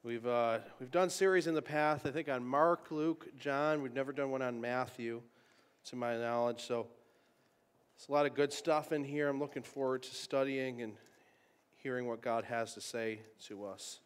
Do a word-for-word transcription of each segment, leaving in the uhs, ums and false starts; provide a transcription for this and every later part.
We've uh, we've done series in the past, I think on Mark, Luke, John. We've never done one on Matthew, to my knowledge. So there's a lot of good stuff in here. I'm looking forward to studying and hearing what God has to say to us.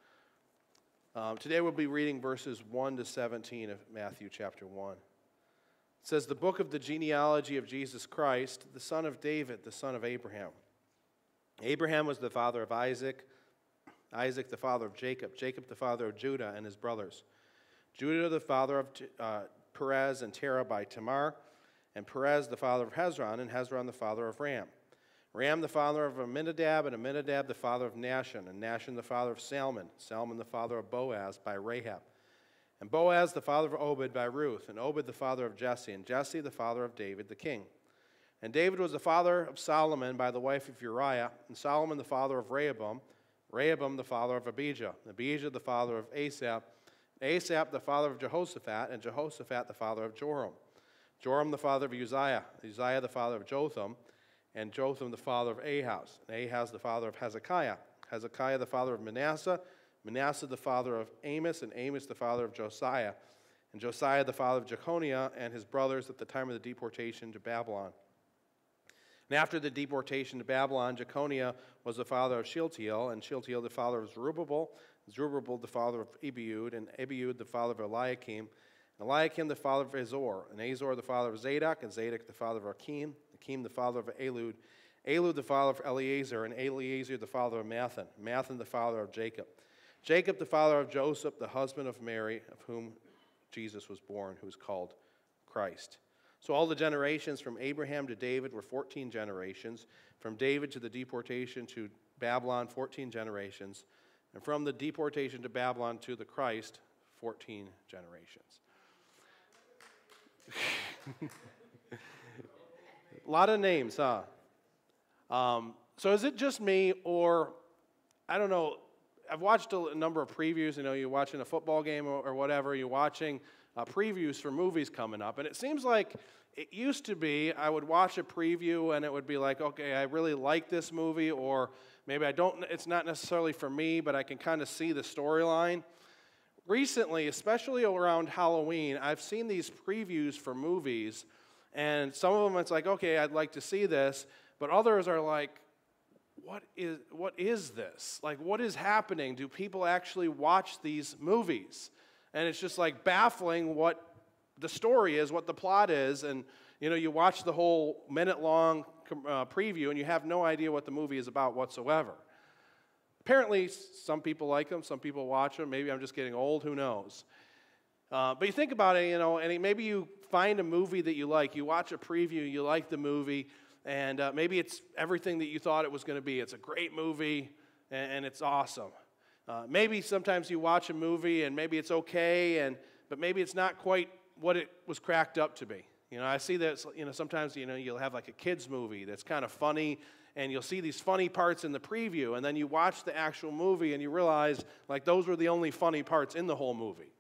Um, today we'll be reading verses one to seventeen of Matthew chapter one. It says, "The book of the genealogy of Jesus Christ, the son of David, the son of Abraham. Abraham was the father of Isaac, Isaac the father of Jacob, Jacob the father of Judah and his brothers, Judah the father of uh, Perez and Terah by Tamar, and Perez the father of Hezron, and Hezron the father of Ram. Ram the father of Amminadab, and Amminadab the father of Nahshon, and Nahshon the father of Salmon, Salmon the father of Boaz by Rahab, and Boaz the father of Obed by Ruth, and Obed the father of Jesse, and Jesse the father of David the king. And David was the father of Solomon by the wife of Uriah, and Solomon the father of Rehoboam, Rehoboam the father of Abijah, Abijah the father of Asaph, Asaph the father of Jehoshaphat, and Jehoshaphat the father of Joram, Joram the father of Uzziah, Uzziah the father of Jotham, and Jotham the father of Ahaz, and Ahaz the father of Hezekiah, Hezekiah the father of Manasseh, Manasseh the father of Amos, and Amos the father of Josiah, and Josiah the father of Jeconiah and his brothers at the time of the deportation to Babylon. And after the deportation to Babylon, Jeconiah was the father of Shealtiel, and Shealtiel the father of Zerubbabel, Zerubbabel the father of Abiud, and Abiud the father of Eliakim, and Eliakim the father of Azor, and Azor the father of Zadok, and Zadok the father of Akim, Akim the father of Elud, Elud the father of Eleazar, and Eleazar the father of Mathan, Mathan the father of Jacob, Jacob the father of Joseph, the husband of Mary, of whom Jesus was born, who is called Christ. So all the generations from Abraham to David were fourteen generations. From David to the deportation to Babylon, fourteen generations. And from the deportation to Babylon to the Christ, fourteen generations. A lot of names, huh? Um, so is it just me, or, I don't know, I've watched a number of previews. You know, you're watching a football game or, or whatever, you're watching Uh, previews for movies coming up, and it seems like it used to be I would watch a preview and it would be like, okay, I really like this movie, or maybe I don't, it's not necessarily for me, but I can kind of see the storyline. Recently, especially around Halloween, I've seen these previews for movies, and some of them it's like, okay, I'd like to see this, but others are like, what is what is this? Like, what is happening? Do people actually watch these movies? And it's just like baffling what the story is, what the plot is, and you know, you watch the whole minute-long uh, preview and you have no idea what the movie is about whatsoever. Apparently, some people like them, some people watch them. Maybe I'm just getting old, who knows? Uh, but you think about it, you know, and maybe you find a movie that you like, you watch a preview, you like the movie, and uh, maybe it's everything that you thought it was going to be. It's a great movie, and, and it's awesome. Uh, maybe sometimes you watch a movie and maybe it's okay, and but maybe it's not quite what it was cracked up to be. You know, I see that, you know, sometimes, you know, you'll have like a kid's movie that's kind of funny, and you'll see these funny parts in the preview, and then you watch the actual movie and you realize, like, those were the only funny parts in the whole movie.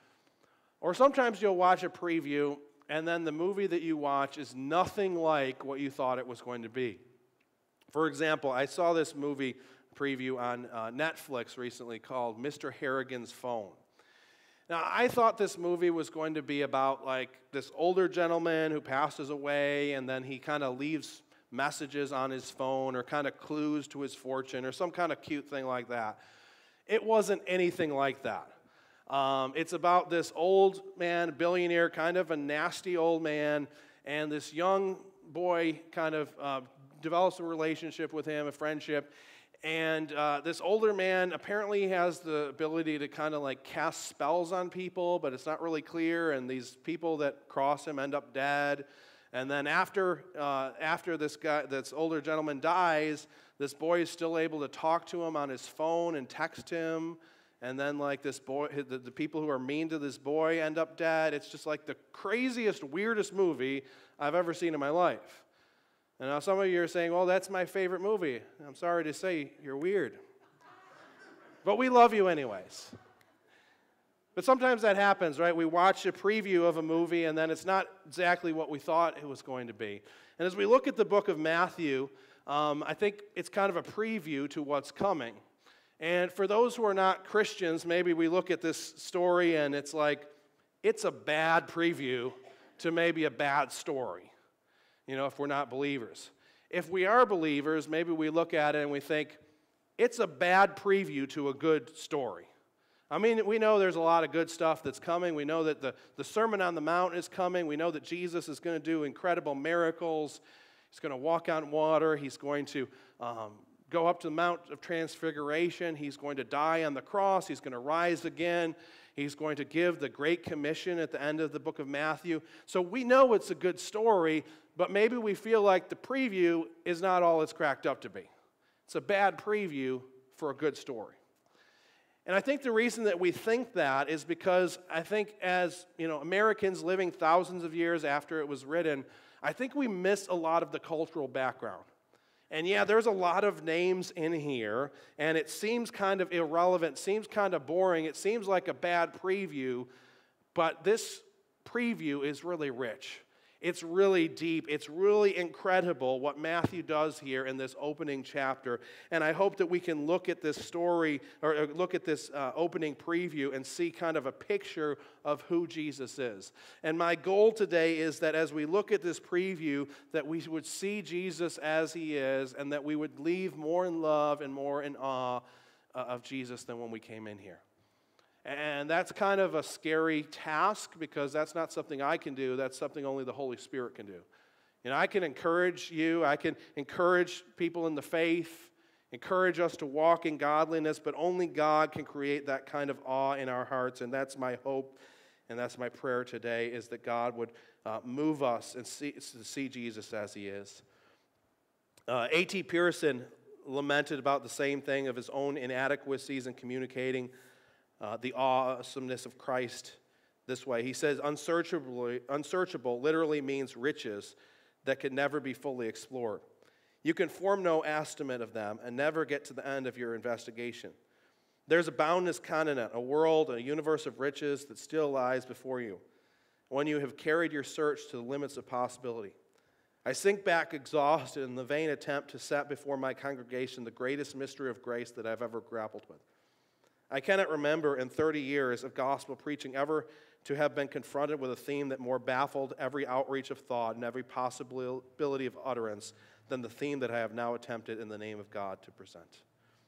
Or sometimes you'll watch a preview, and then the movie that you watch is nothing like what you thought it was going to be. For example, I saw this movie preview on uh, Netflix recently called Mister Harrigan's Phone. Now, I thought this movie was going to be about like this older gentleman who passes away, and then he kind of leaves messages on his phone or kind of clues to his fortune or some kind of cute thing like that. It wasn't anything like that. Um, it's about this old man, billionaire, kind of a nasty old man, and this young boy kind of uh, develops a relationship with him, a friendship. And uh, this older man apparently has the ability to kind of like cast spells on people, but it's not really clear. And these people that cross him end up dead. And then after uh, after this guy, this older gentleman dies, this boy is still able to talk to him on his phone and text him. And then like this boy, the, the people who are mean to this boy end up dead. It's just like the craziest, weirdest movie I've ever seen in my life. And now some of you are saying, well, that's my favorite movie. I'm sorry to say, you're weird. But we love you anyways. But sometimes that happens, right? We watch a preview of a movie, and then it's not exactly what we thought it was going to be. And as we look at the book of Matthew, um, I think it's kind of a preview to what's coming. And for those who are not Christians, maybe we look at this story and it's like, it's a bad preview to maybe a bad story, you know, if we're not believers. If we are believers, maybe we look at it and we think, it's a bad preview to a good story. I mean, we know there's a lot of good stuff that's coming. We know that the, the Sermon on the Mount is coming. We know that Jesus is going to do incredible miracles. He's going to walk on water. He's going to um, go up to the Mount of Transfiguration. He's going to die on the cross. He's going to rise again. He's going to give the Great Commission at the end of the book of Matthew. So we know it's a good story, but maybe we feel like the preview is not all it's cracked up to be. It's a bad preview for a good story. And I think the reason that we think that is because I think as, you know, Americans living thousands of years after it was written, I think we miss a lot of the cultural background. And yeah, there's a lot of names in here, and it seems kind of irrelevant, seems kind of boring, it seems like a bad preview, but this preview is really rich. It's really deep. It's really incredible what Matthew does here in this opening chapter. And I hope that we can look at this story, or look at this uh, opening preview and see kind of a picture of who Jesus is. And my goal today is that as we look at this preview, that we would see Jesus as he is, and that we would leave more in love and more in awe uh, of Jesus than when we came in here. And that's kind of a scary task because that's not something I can do. That's something only the Holy Spirit can do. You know, I can encourage you. I can encourage people in the faith, encourage us to walk in godliness, but only God can create that kind of awe in our hearts. And that's my hope, and that's my prayer today, is that God would uh, move us and see, to see Jesus as he is. Uh, A T Pearson lamented about the same thing of his own inadequacies in communicating Uh, the awesomeness of Christ this way. He says, unsearchable, unsearchable literally means riches that can never be fully explored. You can form no estimate of them and never get to the end of your investigation. There's a boundless continent, a world, a universe of riches that still lies before you when you have carried your search to the limits of possibility. I sink back exhausted in the vain attempt to set before my congregation the greatest mystery of grace that I've ever grappled with. I cannot remember in thirty years of gospel preaching ever to have been confronted with a theme that more baffled every outreach of thought and every possibility of utterance than the theme that I have now attempted in the name of God to present.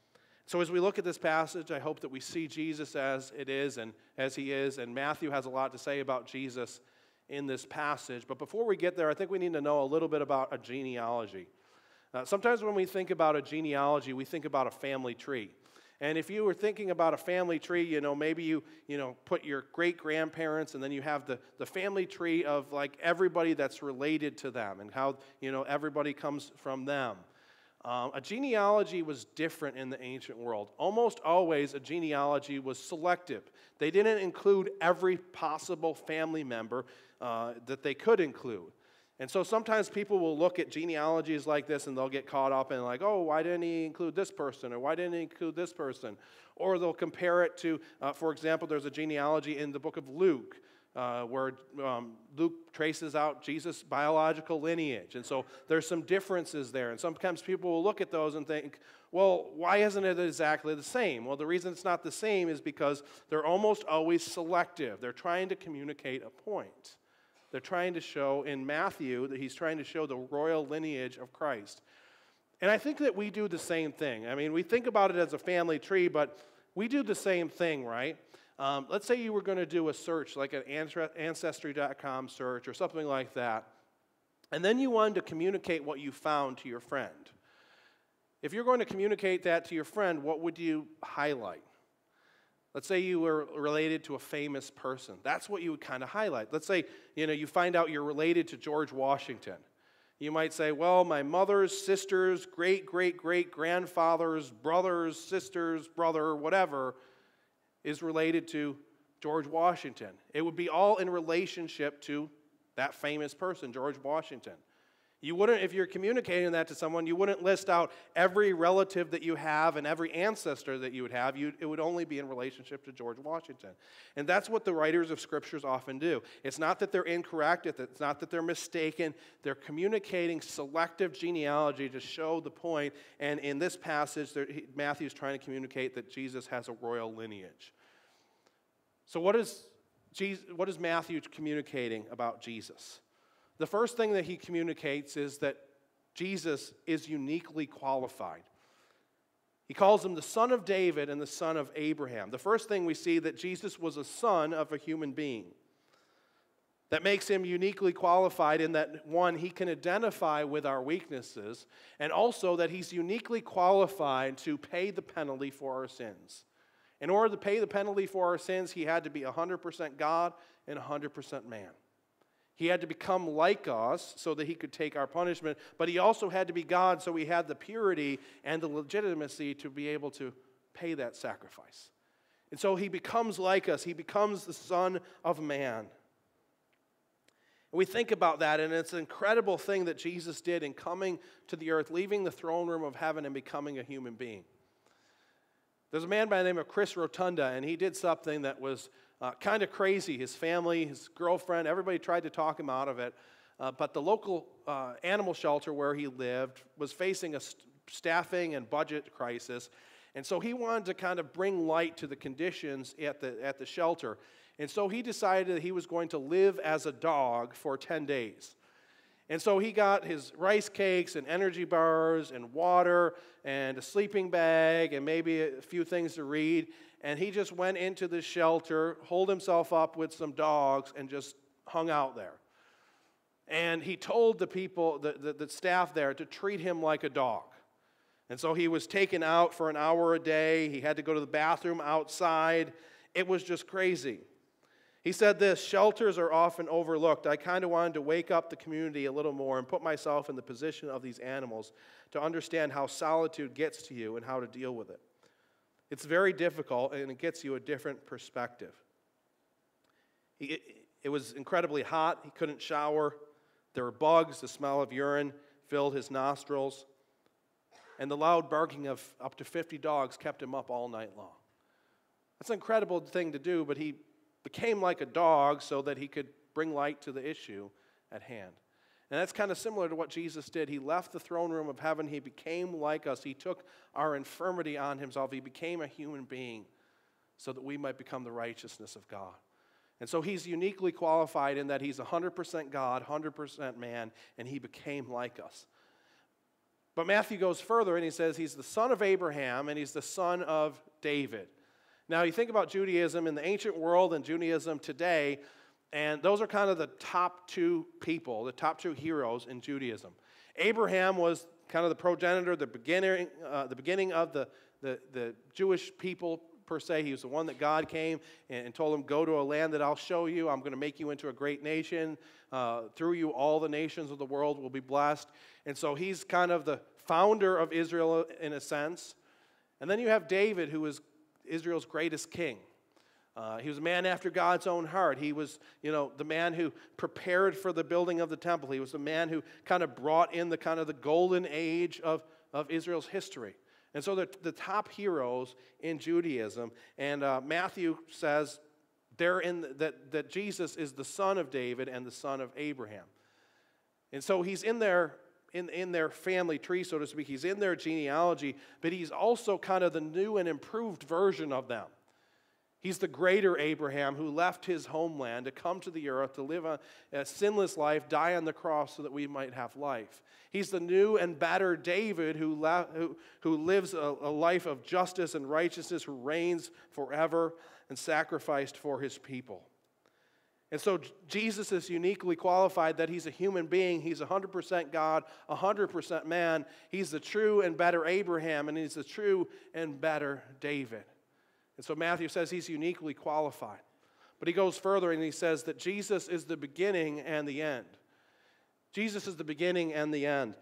So as we look at this passage, I hope that we see Jesus as it is and as he is, and Matthew has a lot to say about Jesus in this passage. But before we get there, I think we need to know a little bit about a genealogy. Uh, sometimes when we think about a genealogy, we think about a family tree. And if you were thinking about a family tree, you know, maybe you, you know, put your great-grandparents and then you have the, the family tree of, like, everybody that's related to them and how, you know, everybody comes from them. Um, a genealogy was different in the ancient world. Almost always a genealogy was selective. They didn't include every possible family member uh, that they could include. And so sometimes people will look at genealogies like this and they'll get caught up in like, oh, why didn't he include this person? Or why didn't he include this person? Or they'll compare it to, uh, for example, there's a genealogy in the book of Luke uh, where um, Luke traces out Jesus' biological lineage. And so there's some differences there. And sometimes people will look at those and think, well, why isn't it exactly the same? Well, the reason it's not the same is because they're almost always selective. They're trying to communicate a point. They're trying to show in Matthew that he's trying to show the royal lineage of Christ. And I think that we do the same thing. I mean, we think about it as a family tree, but we do the same thing, right? Um, let's say you were going to do a search, like an Ancestry dot com search or something like that, and then you wanted to communicate what you found to your friend. If you're going to communicate that to your friend, what would you highlight? Let's say you were related to a famous person. That's what you would kind of highlight. Let's say, you know, you find out you're related to George Washington. You might say, well, my mother's sister's great-great-great-grandfather's brother's sister's brother, whatever, is related to George Washington. It would be all in relationship to that famous person, George Washington. You wouldn't, if you're communicating that to someone, you wouldn't list out every relative that you have and every ancestor that you would have. You, it would only be in relationship to George Washington. And that's what the writers of scriptures often do. It's not that they're incorrect. It's not that they're mistaken. They're communicating selective genealogy to show the point. And in this passage, Matthew's trying to communicate that Jesus has a royal lineage. So what is, Jesus, what is Matthew communicating about Jesus? The first thing that he communicates is that Jesus is uniquely qualified. He calls him the son of David and the son of Abraham. The first thing we see that Jesus was a son of a human being. That makes him uniquely qualified in that, one, he can identify with our weaknesses, and also that he's uniquely qualified to pay the penalty for our sins. In order to pay the penalty for our sins, he had to be one hundred percent God and one hundred percent man. He had to become like us so that he could take our punishment, but he also had to be God, so he had the purity and the legitimacy to be able to pay that sacrifice. And so he becomes like us. He becomes the Son of Man. And we think about that, and it's an incredible thing that Jesus did in coming to the earth, leaving the throne room of heaven and becoming a human being. There's a man by the name of Chris Rotunda, and he did something that was Uh, kind of crazy. His family, his girlfriend, everybody tried to talk him out of it. Uh, but the local uh, animal shelter where he lived was facing a st- staffing and budget crisis. And so he wanted to kind of bring light to the conditions at the, at the shelter. And so he decided that he was going to live as a dog for ten days. And so he got his rice cakes and energy bars and water and a sleeping bag and maybe a few things to read. And he just went into the shelter, holed himself up with some dogs, and just hung out there. And he told the people, the, the, the staff there, to treat him like a dog. And so he was taken out for an hour a day. He had to go to the bathroom outside. It was just crazy. He said this, "Shelters are often overlooked. I kind of wanted to wake up the community a little more and put myself in the position of these animals to understand how solitude gets to you and how to deal with it. It's very difficult, and it gets you a different perspective." He, it was incredibly hot. He couldn't shower. There were bugs. The smell of urine filled his nostrils. And the loud barking of up to fifty dogs kept him up all night long. That's an incredible thing to do, but he became like a dog so that he could bring light to the issue at hand. And that's kind of similar to what Jesus did. He left the throne room of heaven. He became like us. He took our infirmity on himself. He became a human being so that we might become the righteousness of God. And so he's uniquely qualified in that he's one hundred percent God, one hundred percent man, and he became like us. But Matthew goes further and he says he's the son of Abraham and he's the son of David. Now, you think about Judaism in the ancient world and Judaism today, and those are kind of the top two people, the top two heroes in Judaism. Abraham was kind of the progenitor, the beginning, uh, the beginning of the, the, the Jewish people per se. He was the one that God came and, and told him, "Go to a land that I'll show you. I'm going to make you into a great nation. Uh, through you, all the nations of the world will be blessed." And so he's kind of the founder of Israel in a sense. And then you have David, who was Israel's greatest king. Uh, he was a man after God's own heart. He was, you know, the man who prepared for the building of the temple. He was the man who kind of brought in the kind of the golden age of, of Israel's history. And so they're the top heroes in Judaism. And uh, Matthew says they're in the, that, that Jesus is the son of David and the son of Abraham. And so he's in their, in, in their family tree, so to speak. He's in their genealogy, but he's also kind of the new and improved version of them. He's the greater Abraham who left his homeland to come to the earth to live a, a sinless life, die on the cross so that we might have life. He's the new and better David who, la- who, who lives a, a life of justice and righteousness, who reigns forever and sacrificed for his people. And so Jesus is uniquely qualified that he's a human being. He's one hundred percent God, one hundred percent man. He's the true and better Abraham, and he's the true and better David. And so Matthew says he's uniquely qualified. But he goes further and he says that Jesus is the beginning and the end. Jesus is the beginning and the end.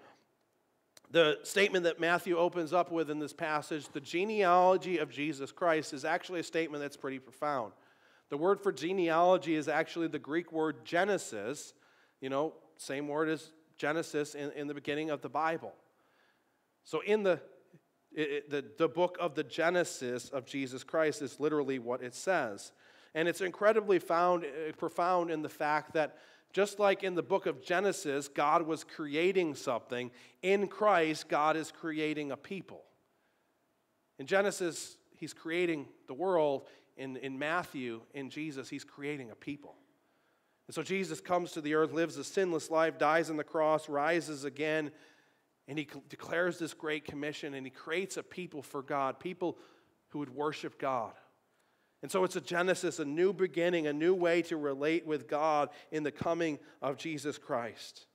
The statement that Matthew opens up with in this passage, the genealogy of Jesus Christ, is actually a statement that's pretty profound. The word for genealogy is actually the Greek word Genesis, you know, same word as Genesis in, in the beginning of the Bible. So in the, it, the, the book of the Genesis of Jesus Christ is literally what it says. And it's incredibly found, uh, profound in the fact that just like in the book of Genesis, God was creating something, in Christ, God is creating a people. In Genesis, he's creating the world. In, in Matthew, in Jesus, he's creating a people. And so Jesus comes to the earth, lives a sinless life, dies on the cross, rises again, and he declares this great commission, and he creates a people for God, people who would worship God. And so it's a Genesis, a new beginning, a new way to relate with God in the coming of Jesus Christ.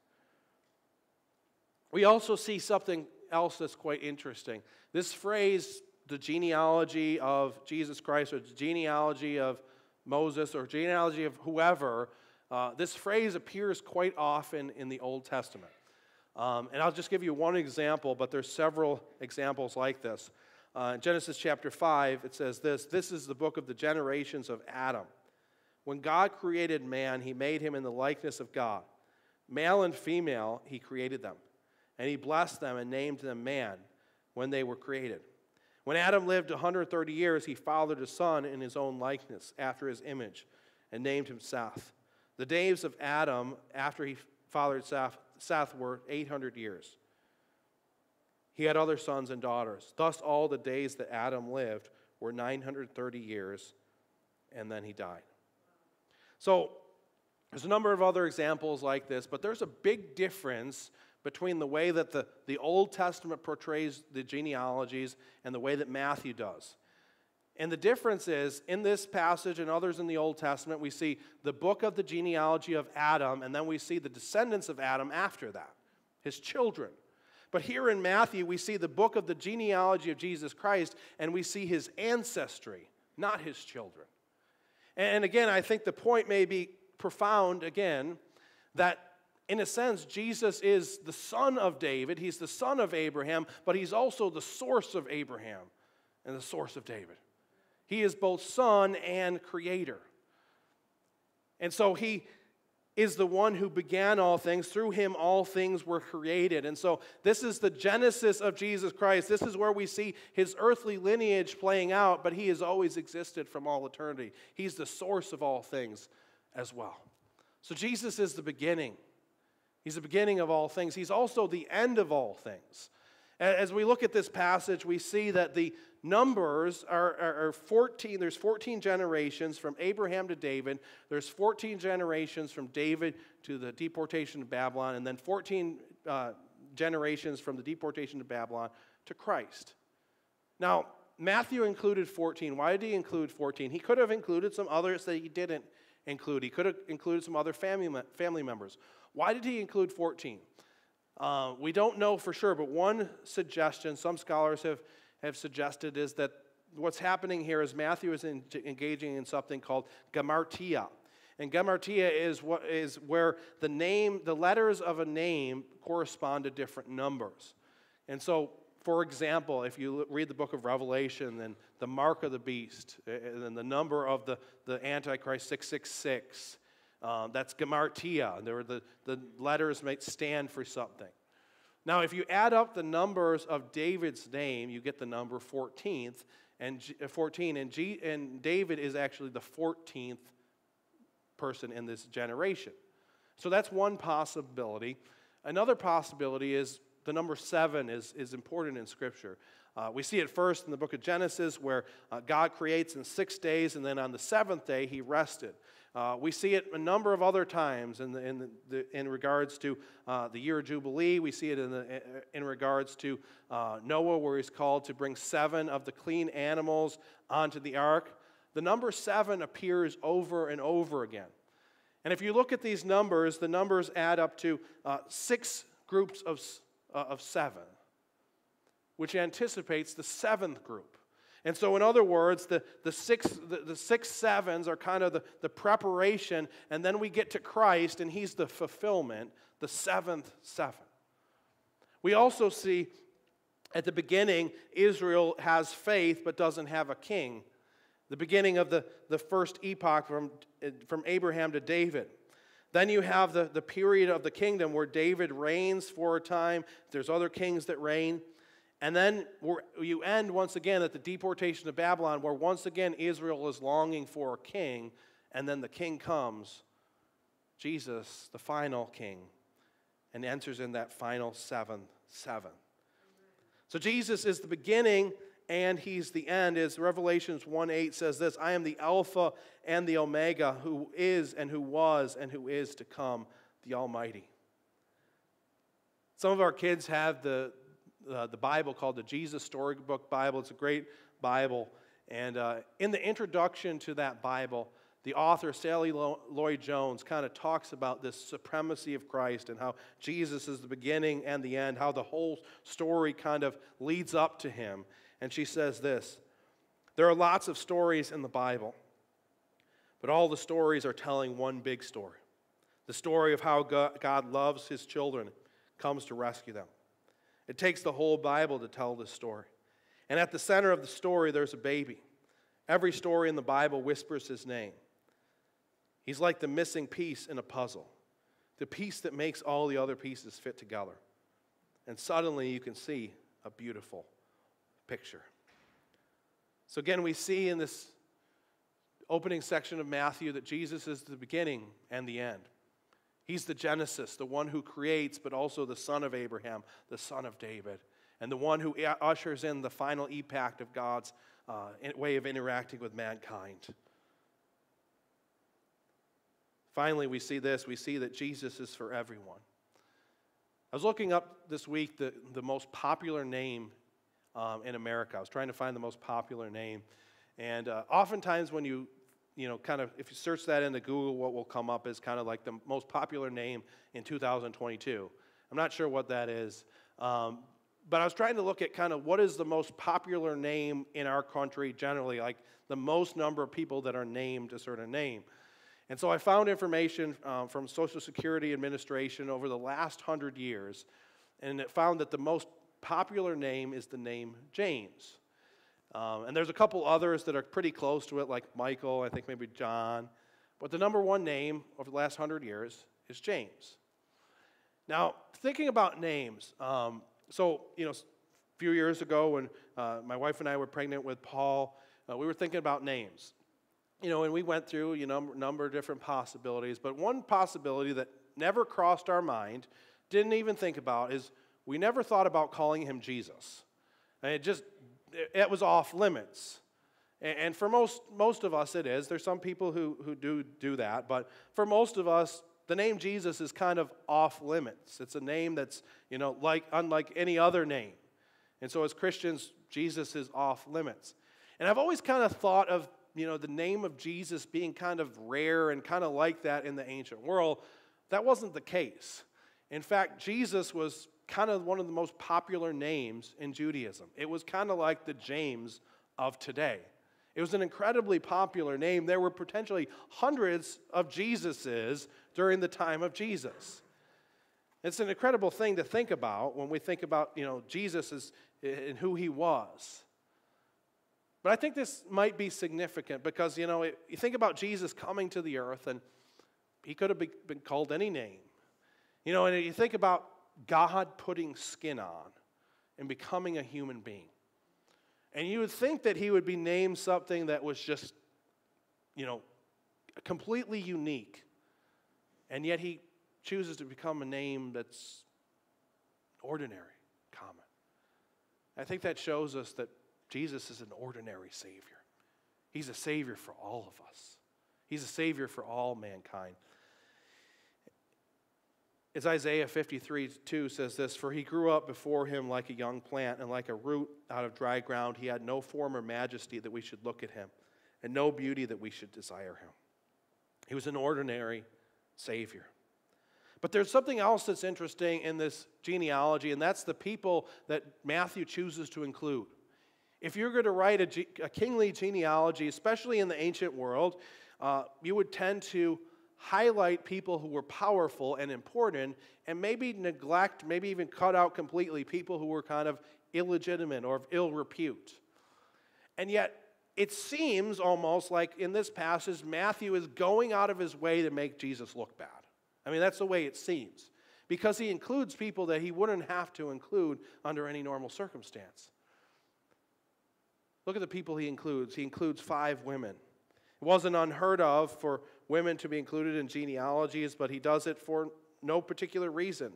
We also see something else that's quite interesting. This phrase, the genealogy of Jesus Christ, or the genealogy of Moses, or genealogy of whoever, uh, this phrase appears quite often in the Old Testament. Um, and I'll just give you one example, but there's several examples like this. Uh, in Genesis chapter five, it says this, "This is the book of the generations of Adam. When God created man, he made him in the likeness of God. Male and female, he created them. And he blessed them and named them man when they were created. When Adam lived one hundred thirty years, he fathered a son in his own likeness, after his image, and named him Seth. The days of Adam, after he fathered Seth, Seth were eight hundred years. He had other sons and daughters. Thus all the days that Adam lived were nine hundred thirty years, and then he died." So there's a number of other examples like this, but there's a big difference between the way that the, the Old Testament portrays the genealogies and the way that Matthew does. And the difference is, in this passage and others in the Old Testament, we see the book of the genealogy of Adam, and then we see the descendants of Adam after that, his children. But here in Matthew, we see the book of the genealogy of Jesus Christ, and we see his ancestry, not his children. And again, I think the point may be profound again, that in a sense, Jesus is the son of David, he's the son of Abraham, but he's also the source of Abraham and the source of David. He is both son and creator. And so he is the one who began all things. Through him all things were created. And so this is the genesis of Jesus Christ. This is where we see his earthly lineage playing out, but he has always existed from all eternity. He's the source of all things as well. So Jesus is the beginning. He's the beginning of all things. He's also the end of all things. As we look at this passage, we see that the numbers are, are, are fourteen. There's fourteen generations from Abraham to David. There's fourteen generations from David to the deportation to Babylon, and then fourteen uh, generations from the deportation to Babylon to Christ. Now, Matthew included fourteen. Why did he include fourteen? He could have included some others that he didn't include. He could have included some other family, family members. Why did he include fourteen? Uh, we don't know for sure, but one suggestion some scholars have, have suggested is that what's happening here is Matthew is in, engaging in something called Gemartia. And Gemartia is what is where the name, the letters of a name correspond to different numbers. And so, for example, if you read the book of Revelation, then the mark of the beast, and then the number of the, the Antichrist, six six six, Um, that's Gemartia. There were the, the letters might stand for something. Now, if you add up the numbers of David's name, you get the number fourteenth, and G, fourteen, and, G, and David is actually the fourteenth person in this generation. So that's one possibility. Another possibility is the number seven is, is important in Scripture. Uh, we see it first in the book of Genesis, where uh, God creates in six days, and then on the seventh day, he rested. Uh, we see it a number of other times in, the, in, the, the, in regards to uh, the year of Jubilee. We see it in, the, in regards to uh, Noah, where he's called to bring seven of the clean animals onto the ark. The number seven appears over and over again. And if you look at these numbers, the numbers add up to uh, six groups of, uh, of seven, which anticipates the seventh group. And so, in other words, the, the, six, the, the six sevens are kind of the, the preparation, and then we get to Christ, and he's the fulfillment, the seventh seven. We also see at the beginning, Israel has faith but doesn't have a king. The beginning of the, the first epoch from, from Abraham to David. Then you have the, the period of the kingdom where David reigns for a time. There's other kings that reign. And then we're, you end once again at the deportation of Babylon, where once again Israel is longing for a king. And then the king comes, Jesus, the final king, and enters in that final seventh seven. So Jesus is the beginning and he's the end. As Revelations one eight says this, I am the Alpha and the Omega, who is and who was and who is to come, the Almighty. Some of our kids have the, uh, the Bible called the Jesus Storybook Bible. It's a great Bible. And uh, in the introduction to that Bible, the author, Sally Lloyd-Jones, kind of talks about this supremacy of Christ and how Jesus is the beginning and the end, how the whole story kind of leads up to him. And she says this, there are lots of stories in the Bible, but all the stories are telling one big story. The story of how God loves his children, comes to rescue them. It takes the whole Bible to tell this story. And at the center of the story, there's a baby. Every story in the Bible whispers his name. He's like the missing piece in a puzzle, the piece that makes all the other pieces fit together. And suddenly you can see a beautiful picture. So again, we see in this opening section of Matthew that Jesus is the beginning and the end. He's the Genesis, the one who creates, but also the son of Abraham, the son of David, and the one who ushers in the final epoch of God's uh, way of interacting with mankind. Finally, we see this. We see that Jesus is for everyone. I was looking up this week the, the most popular name um, in America. I was trying to find the most popular name. And uh, oftentimes when you, you know, kind of, if you search that into Google, what will come up is kind of like the most popular name in two thousand twenty-two. I'm not sure what that is. Um, but I was trying to look at kind of what is the most popular name in our country generally, like the most number of people that are named a certain name. And so I found information um, from Social Security Administration over the last hundred years, and it found that the most popular name is the name James. Um, and there's a couple others that are pretty close to it, like Michael, I think maybe John. But the number one name over the last hundred years is James. Now, thinking about names, um, so, you know, a few years ago when uh, my wife and I were pregnant with Paul, uh, we were thinking about names. You know, and we went through, you know, a number of different possibilities, but one possibility that never crossed our mind, didn't even think about, is we never thought about calling him Jesus. And it just, it was off limits. And for most most of us it is. There's some people who, who do do that, but for most of us, the name Jesus is kind of off limits. It's a name that's, you know, like unlike any other name. And so as Christians, Jesus is off limits. And I've always kind of thought of, you know, the name of Jesus being kind of rare and kind of like that in the ancient world. That wasn't the case. In fact, Jesus was kind of one of the most popular names in Judaism. It was kind of like the James of today. It was an incredibly popular name. There were potentially hundreds of Jesuses during the time of Jesus. It's an incredible thing to think about when we think about, you know, Jesus as, and who he was. But I think this might be significant because, you know, you think about Jesus coming to the earth and he could have been called any name. You know, and you think about God putting skin on and becoming a human being. And you would think that he would be named something that was just, you know, completely unique. And yet he chooses to become a name that's ordinary, common. I think that shows us that Jesus is an ordinary Savior. He's a Savior for all of us. He's a Savior for all mankind. As Isaiah fifty-three two says this, for he grew up before him like a young plant, and like a root out of dry ground. He had no form or majesty that we should look at him, and no beauty that we should desire him. He was an ordinary Savior. But there's something else that's interesting in this genealogy, and that's the people that Matthew chooses to include. If you're going to write a, ge- a kingly genealogy, especially in the ancient world, uh, you would tend to highlight people who were powerful and important, and maybe neglect, maybe even cut out completely people who were kind of illegitimate or of ill repute. And yet, it seems almost like in this passage, Matthew is going out of his way to make Jesus look bad. I mean, that's the way it seems. Because he includes people that he wouldn't have to include under any normal circumstance. Look at the people he includes. He includes five women. It wasn't unheard of for women to be included in genealogies, but he does it for no particular reason.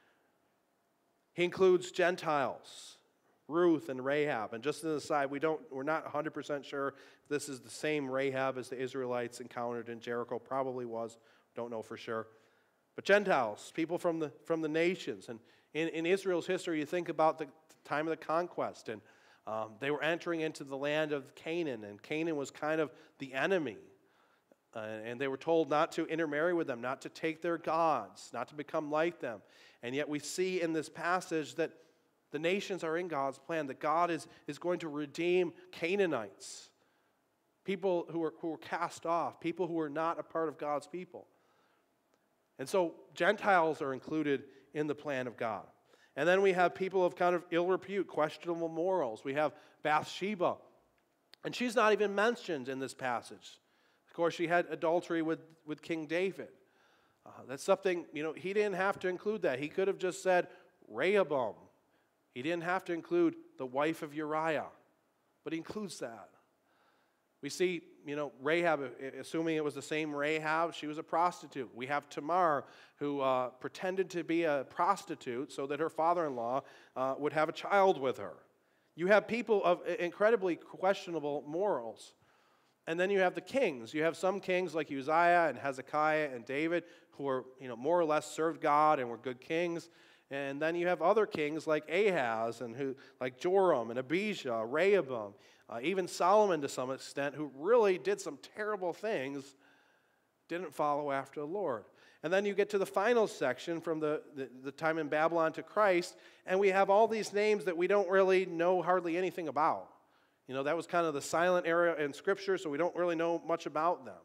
He includes Gentiles, Ruth and Rahab. And just as an aside, we don't, we're not one hundred percent sure if this is the same Rahab as the Israelites encountered in Jericho. Probably was. Don't know for sure. But Gentiles, people from the, from the nations. And in, in Israel's history, you think about the time of the conquest. And um, they were entering into the land of Canaan. And Canaan was kind of the enemy. Uh, and they were told not to intermarry with them, not to take their gods, not to become like them. And yet we see in this passage that the nations are in God's plan, that God is, is going to redeem Canaanites, people who were, who were cast off, people who were not a part of God's people. And so Gentiles are included in the plan of God. And then we have people of kind of ill repute, questionable morals. We have Bathsheba, and she's not even mentioned in this passage. Of course, she had adultery with, with King David. Uh, that's something, you know, he didn't have to include that. He could have just said Rehoboam. He didn't have to include the wife of Uriah, but he includes that. We see, you know, Rahab, assuming it was the same Rahab, she was a prostitute. We have Tamar, who uh, pretended to be a prostitute so that her father-in-law uh, would have a child with her. You have people of incredibly questionable morals. And then you have the kings. You have some kings like Uzziah and Hezekiah and David who were, you know, more or less served God and were good kings. And then you have other kings like Ahaz and who, like Joram and Abijah, Rehoboam, uh, even Solomon to some extent, who really did some terrible things, didn't follow after the Lord. And then you get to the final section from the, the, the time in Babylon to Christ, and we have all these names that we don't really know hardly anything about. You know, that was kind of the silent era in Scripture, so we don't really know much about them.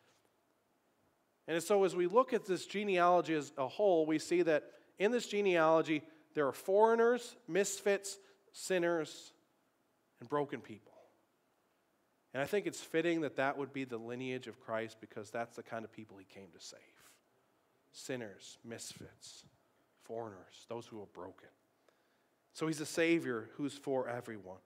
And so as we look at this genealogy as a whole, we see that in this genealogy, there are foreigners, misfits, sinners, and broken people. And I think it's fitting that that would be the lineage of Christ because that's the kind of people he came to save. Sinners, misfits, foreigners, those who are broken. So he's a Savior who's for everyone.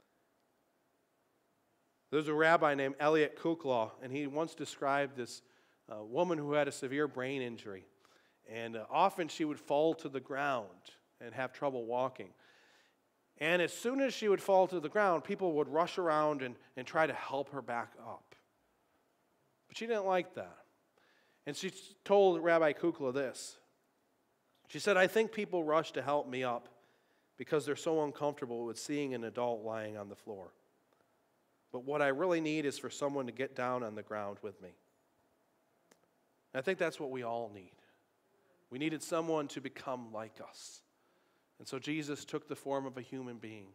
There's a rabbi named Elliot Kukla, and he once described this uh, woman who had a severe brain injury. And uh, often she would fall to the ground and have trouble walking. And as soon as she would fall to the ground, people would rush around and, and try to help her back up. But she didn't like that. And she told Rabbi Kukla this. She said, I think people rush to help me up because they're so uncomfortable with seeing an adult lying on the floor. But what I really need is for someone to get down on the ground with me. And I think that's what we all need. We needed someone to become like us. And so Jesus took the form of a human being.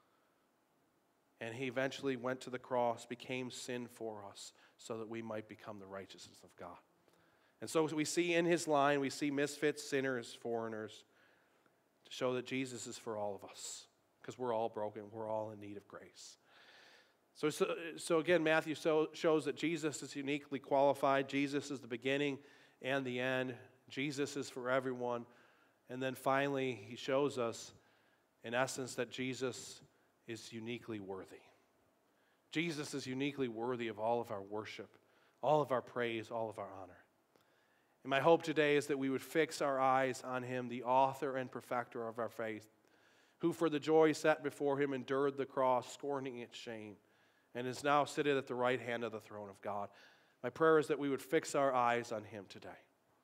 And he eventually went to the cross, became sin for us, so that we might become the righteousness of God. And so we see in his line, we see misfits, sinners, foreigners, to show that Jesus is for all of us. Because we're all broken, we're all in need of grace. So, so, so again, Matthew so, shows that Jesus is uniquely qualified. Jesus is the beginning and the end. Jesus is for everyone. And then finally, he shows us, in essence, that Jesus is uniquely worthy. Jesus is uniquely worthy of all of our worship, all of our praise, all of our honor. And my hope today is that we would fix our eyes on him, the author and perfecter of our faith, who for the joy set before him endured the cross, scorning its shame, and is now seated at the right hand of the throne of God. My prayer is that we would fix our eyes on him today.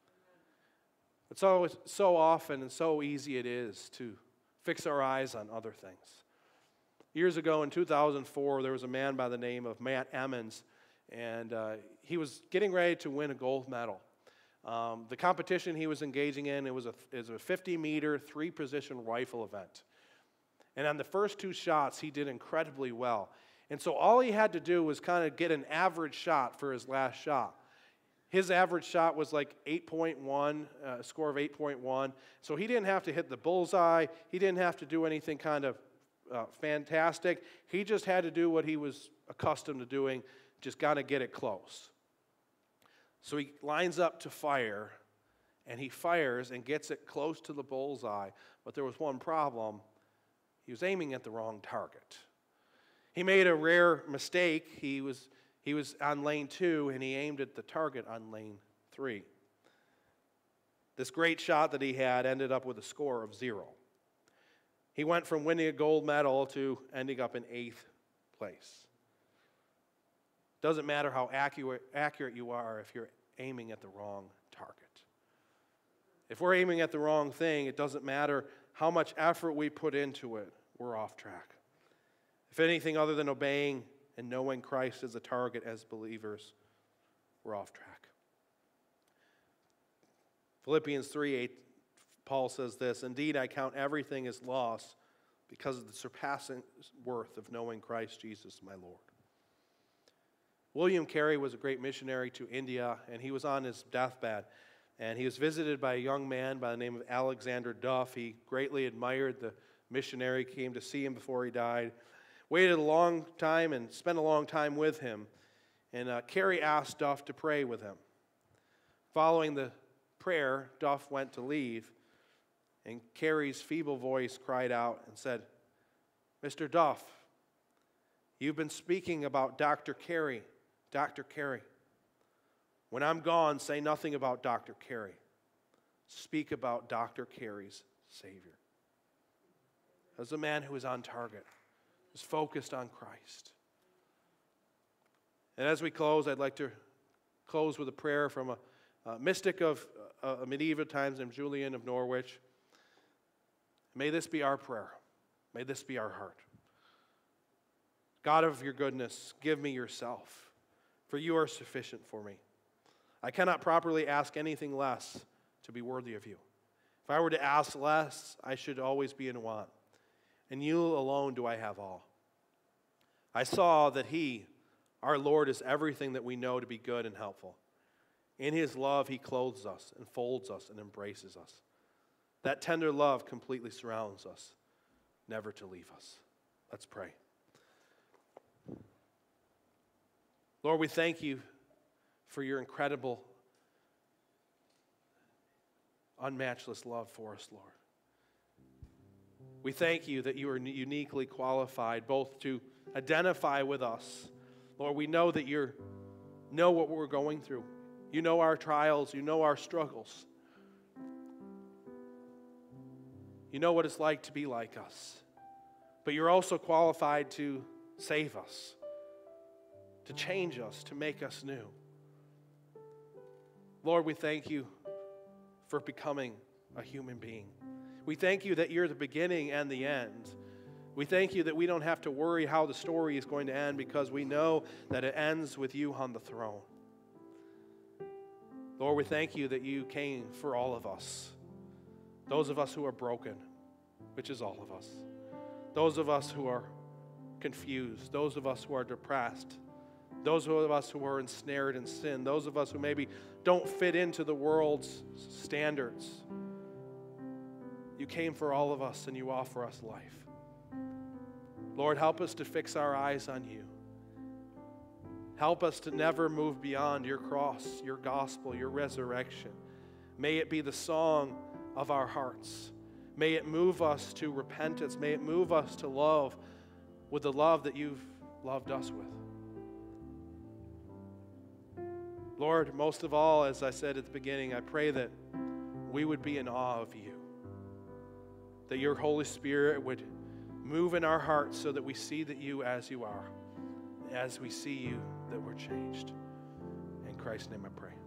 But so, so often and so easy it is to fix our eyes on other things. Years ago in two thousand four, there was a man by the name of Matt Emmons, and uh, he was getting ready to win a gold medal. Um, the competition he was engaging in, it was a, it was a fifty-meter, three-position rifle event. And on the first two shots, he did incredibly well. And so all he had to do was kind of get an average shot for his last shot. His average shot was like eight point one, uh, a score of eight point one. So he didn't have to hit the bullseye. He didn't have to do anything kind of uh, fantastic. He just had to do what he was accustomed to doing, just got to get it close. So he lines up to fire, and he fires and gets it close to the bullseye. But there was one problem. He was aiming at the wrong target. He made a rare mistake. He was, he was on lane two, and he aimed at the target on lane three. This great shot that he had ended up with a score of zero. He went from winning a gold medal to ending up in eighth place. Doesn't matter how accurate, accurate you are if you're aiming at the wrong target. If we're aiming at the wrong thing, it doesn't matter how much effort we put into it, we're off track. If anything other than obeying and knowing Christ as a target as believers, we're off track. Philippians three eight, Paul says this, "Indeed, I count everything as loss because of the surpassing worth of knowing Christ Jesus my Lord." William Carey was a great missionary to India, and he was on his deathbed. And he was visited by a young man by the name of Alexander Duff. He greatly admired the missionary, came to see him before he died, waited a long time and spent a long time with him. And uh, Carey asked Duff to pray with him. Following the prayer, Duff went to leave, and Carey's feeble voice cried out and said, "Mister Duff, you've been speaking about Doctor Carey, Doctor Carey. When I'm gone, say nothing about Doctor Carey. Speak about Doctor Carey's Savior." As a man who was on target, was focused on Christ. And as we close, I'd like to close with a prayer from a, a mystic of uh, medieval times named Julian of Norwich. May this be our prayer. May this be our heart. God of your goodness, give me yourself, for you are sufficient for me. I cannot properly ask anything less to be worthy of you. If I were to ask less, I should always be in want. In you alone do I have all. I saw that He, our Lord, is everything that we know to be good and helpful. In His love, He clothes us and folds us and embraces us. That tender love completely surrounds us, never to leave us. Let's pray. Lord, we thank you for your incredible, unmatchless love for us, Lord. We thank you that you are uniquely qualified both to identify with us. Lord, we know that you know what we're going through. You know our trials. You know our struggles. You know what it's like to be like us. But you're also qualified to save us, to change us, to make us new. Lord, we thank you for becoming a human being. We thank you that you're the beginning and the end. We thank you that we don't have to worry how the story is going to end because we know that it ends with you on the throne. Lord, we thank you that you came for all of us. Those of us who are broken, which is all of us. Those of us who are confused. Those of us who are depressed. Those of us who are ensnared in sin. Those of us who maybe don't fit into the world's standards. You came for all of us and you offer us life. Lord, help us to fix our eyes on you. Help us to never move beyond your cross, your gospel, your resurrection. May it be the song of our hearts. May it move us to repentance. May it move us to love with the love that you've loved us with. Lord, most of all, as I said at the beginning, I pray that we would be in awe of you. That your Holy Spirit would move in our hearts so that we see that you as you are. As we see you, that we're changed. In Christ's name I pray.